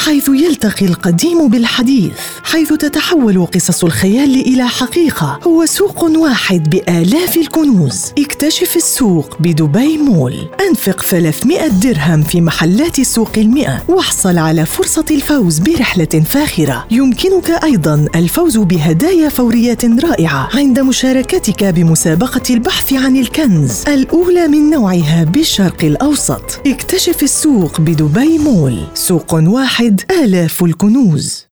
حيث يلتقي القديم بالحديث، حيث تتحول قصص الخيال إلى حقيقة. هو سوق واحد بآلاف الكنوز. اكتشف السوق بدبي مول. أنفق 300 درهم في محلات سوق 100 واحصل على فرصة الفوز برحلة فاخرة. يمكنك أيضاً الفوز بهدايا فورية رائعة عند مشاركتك بمسابقة البحث عن الكنز الأولى من نوعها بالشرق الأوسط. اكتشف السوق بدبي مول. سوق واحد، آلاف الكنوز.